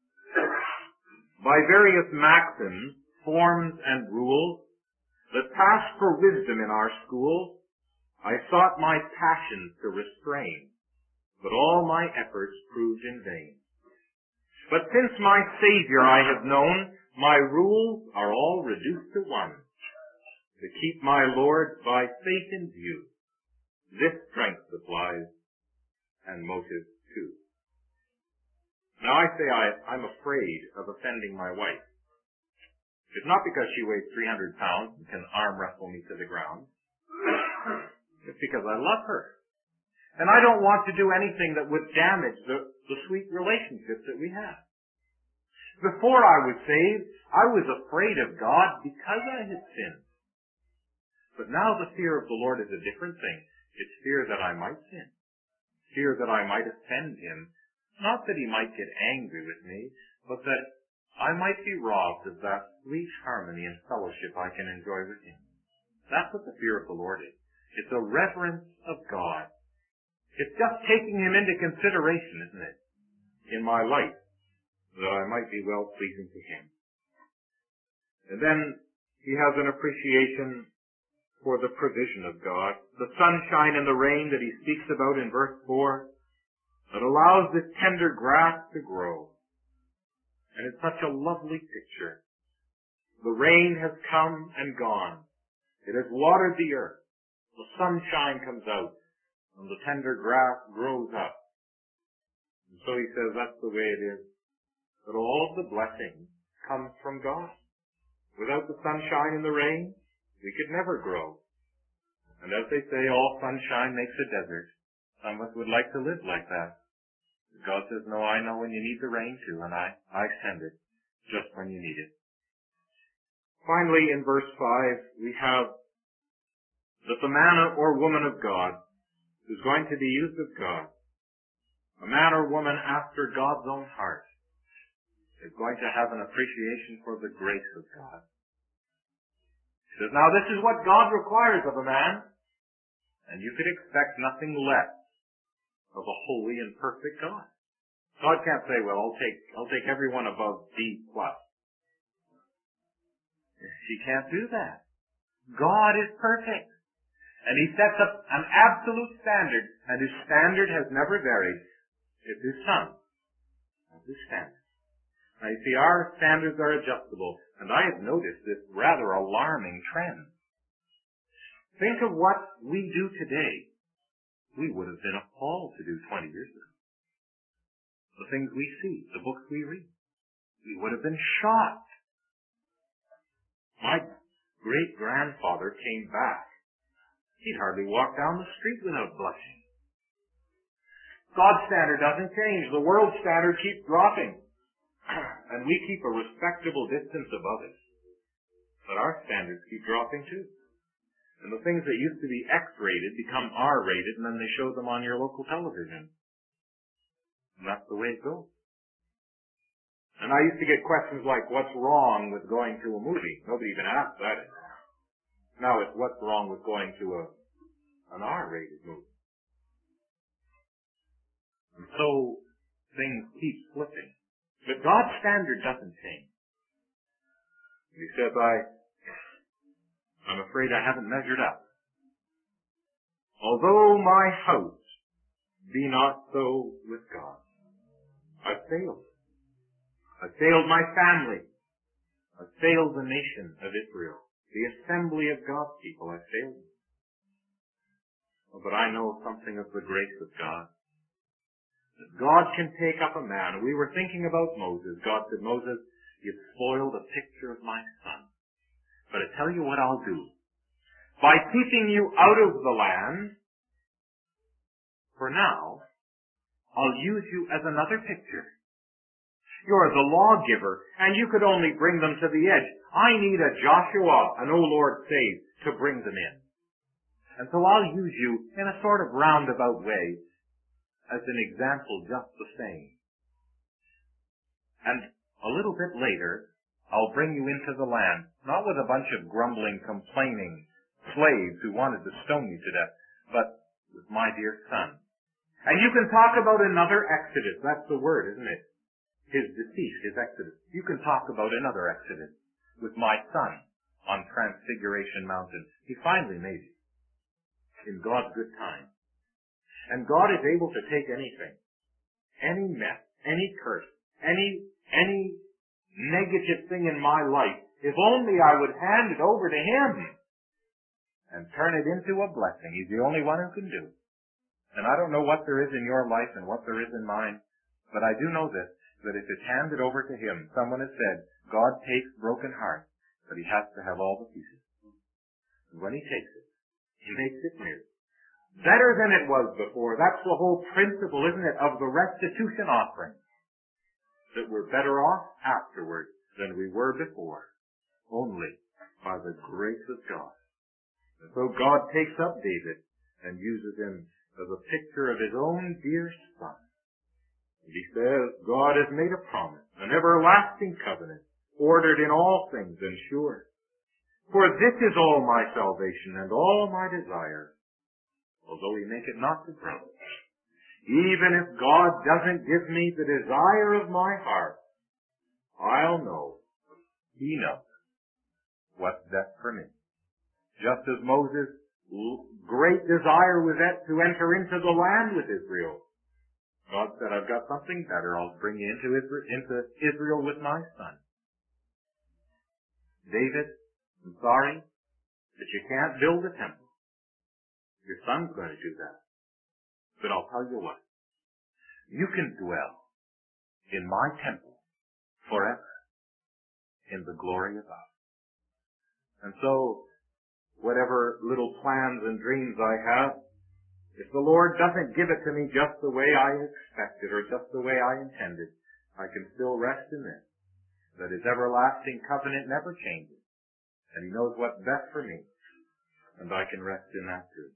By various maxims, forms, and rules that pass for wisdom in our schools, I sought my passions to restrain, but all my efforts proved in vain. But since my Savior I have known, my rules are all reduced to one, to keep my Lord by faith in view. This strength supplies, and motive too. Now I say I, I'm afraid of offending my wife. It's not because she weighs three hundred pounds and can arm wrestle me to the ground. It's because I love her. And I don't want to do anything that would damage the, the sweet relationship that we have. Before I was saved, I was afraid of God because I had sinned. But now the fear of the Lord is a different thing. It's fear that I might sin. Fear that I might offend him. Not that he might get angry with me, but that I might be robbed of that sweet harmony and fellowship I can enjoy with him. That's what the fear of the Lord is. It's a reverence of God. It's just taking him into consideration, isn't it, in my life, that I might be well pleasing to him. And then he has an appreciation for the provision of God, the sunshine and the rain that he speaks about in verse four, that allows this tender grass to grow. And it's such a lovely picture. The rain has come and gone. It has watered the earth. The sunshine comes out, and the tender grass grows up. And so he says that's the way it is, that all of the blessing comes from God. Without the sunshine and the rain, we could never grow. And as they say, all sunshine makes a desert. Some of us would like to live like that. God says, no, I know when you need the rain too, and I, I send it just when you need it. Finally, in verse five, we have that the man or woman of God is going to be used of God. A man or woman after God's own heart is going to have an appreciation for the grace of God. He says, now this is what God requires of a man, and you could expect nothing less of a holy and perfect God. God can't say, well, I'll take, I'll take everyone above D plus. He can't do that. God is perfect. And he sets up an absolute standard, and his standard has never varied. It's his Son. That's his standard. Now you see, our standards are adjustable, and I have noticed this rather alarming trend. Think of what we do today. We would have been appalled to do twenty years ago. The things we see, the books we read. We would have been shocked. My great-grandfather came back. He'd hardly walk down the street without blushing. God's standard doesn't change. The world's standard keeps dropping. And we keep a respectable distance above it. But our standards keep dropping too. And the things that used to be X-rated become R-rated, and then they show them on your local television. And that's the way it goes. And I used to get questions like, what's wrong with going to a movie? Nobody even asked that. Now it's what's wrong with going to a an R-rated movie. And so things keep slipping. But God's standard doesn't change. He says, I, I'm afraid I haven't measured up. Although my house be not so with God, I've failed. I've failed my family. I've failed the nation of Israel. The assembly of God's people, I've failed them. Oh, but I know something of the grace of God. God can take up a man. We were thinking about Moses. God said, Moses, you've spoiled a picture of my son. But I tell you what I'll do. By keeping you out of the land, for now, I'll use you as another picture. You're the lawgiver, and you could only bring them to the edge. I need a Joshua, an O Lord save, to bring them in. And so I'll use you in a sort of roundabout way as an example just the same. And a little bit later, I'll bring you into the land, not with a bunch of grumbling, complaining slaves who wanted to stone you to death, but with my dear son. And you can talk about another Exodus. That's the word, isn't it? His deceit, his Exodus. You can talk about another Exodus with my son on Transfiguration Mountain. He finally made it. in God's good time. And God is able to take anything, any mess, any curse, any, any negative thing in my life, if only I would hand it over to Him and turn it into a blessing. He's the only one who can do it. And I don't know what there is in your life and what there is in mine, but I do know this, that if it's handed over to Him, someone has said, God takes broken hearts, but He has to have all the pieces. And when He takes it, He makes it new. Better than it was before. That's the whole principle, isn't it, of the restitution offering. That we're better off afterwards than we were before. Only by the grace of God. And so God takes up David and uses him as a picture of His own dear Son. And He says, God has made a promise, an everlasting covenant, ordered in all things and sure. For this is all my salvation and all my desire, although He make it not to promise. Even if God doesn't give me the desire of my heart, I'll know, He knows what's best for me. Just as Moses' great desire was to enter into the land with Israel, God said, I've got something better. I'll bring you into Israel, into Israel with my son. David, I'm sorry that you can't build a temple. Your son's going to do that. But I'll tell you what. You can dwell in my temple forever in the glory of God. And so, whatever little plans and dreams I have, if the Lord doesn't give it to me just the way I expected or just the way I intended, I can still rest in this, that His everlasting covenant never changes. And He knows what's best for me. And I can rest in that too.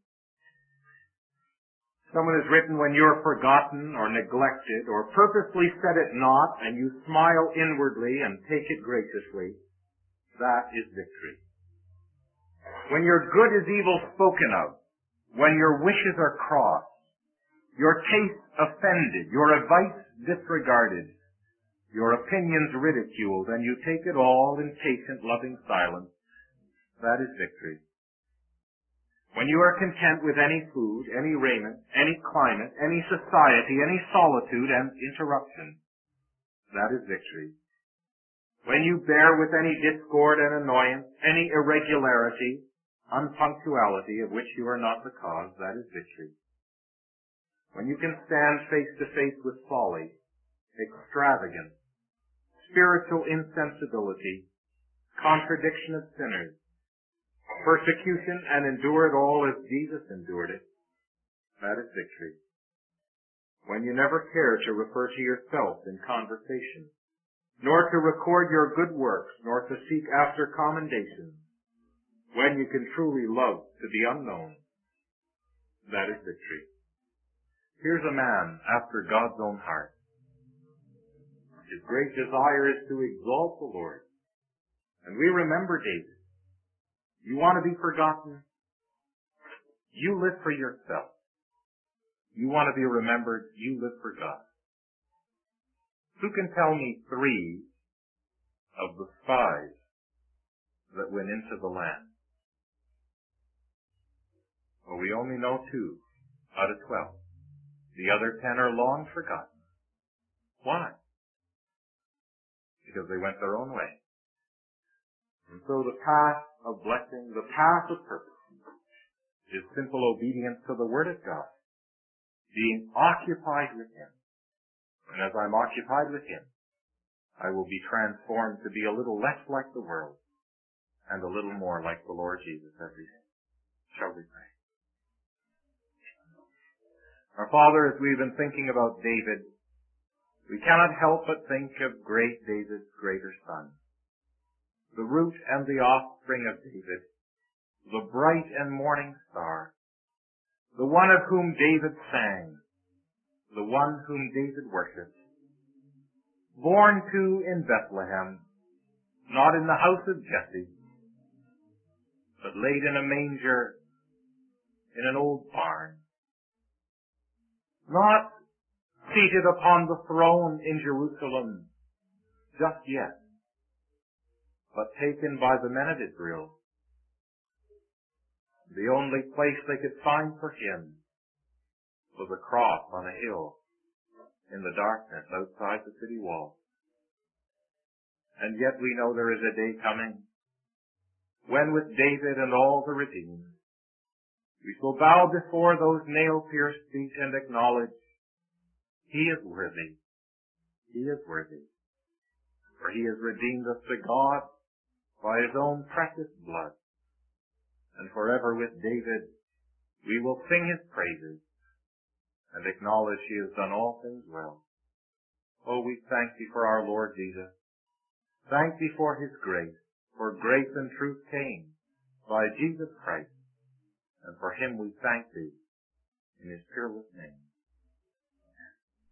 Someone has written, when you're forgotten or neglected or purposely set at naught and you smile inwardly and take it graciously, that is victory. When your good is evil spoken of, when your wishes are crossed, your taste offended, your advice disregarded, your opinions ridiculed, and you take it all in patient, loving silence, that is victory. When you are content with any food, any raiment, any climate, any society, any solitude and interruption, that is victory. When you bear with any discord and annoyance, any irregularity, unpunctuality of which you are not the cause, that is victory. When you can stand face to face with folly, extravagance, spiritual insensibility, contradiction of sinners, persecution, and endure it all as Jesus endured it, that is victory. When you never care to refer to yourself in conversation, nor to record your good works, nor to seek after commendations, when you can truly love to be unknown, that is victory. Here's a man after God's own heart. His great desire is to exalt the Lord. And we remember David. You want to be forgotten? You live for yourself. You want to be remembered? You live for God. Who can tell me three of the spies that went into the land? Well, we only know two out of twelve. The other ten are long forgotten. Why? Because they went their own way. And so the path of blessing, the path of purpose, is simple obedience to the Word of God, being occupied with Him. And as I'm occupied with Him, I will be transformed to be a little less like the world and a little more like the Lord Jesus every day. Shall we pray? Our Father, as we've been thinking about David, we cannot help but think of great David's greater son, the root and the offspring of David, the bright and morning star, the one of whom David sang, the one whom David worshipped, born to in Bethlehem, not in the house of Jesse, but laid in a manger in an old barn, not seated upon the throne in Jerusalem just yet, but taken by the men of Israel, The only place they could find for him was a cross on a hill in the darkness outside the city wall. And yet we know there is a day coming when with David and all the redeemed, we shall bow before those nail-pierced feet and acknowledge he is worthy. He is worthy. For he has redeemed us to God by his own precious blood. And forever with David, we will sing his praises and acknowledge he has done all things well. Oh, we thank thee for our Lord Jesus. Thank thee for his grace, for grace and truth came by Jesus Christ. And for him we thank thee in his fearless name.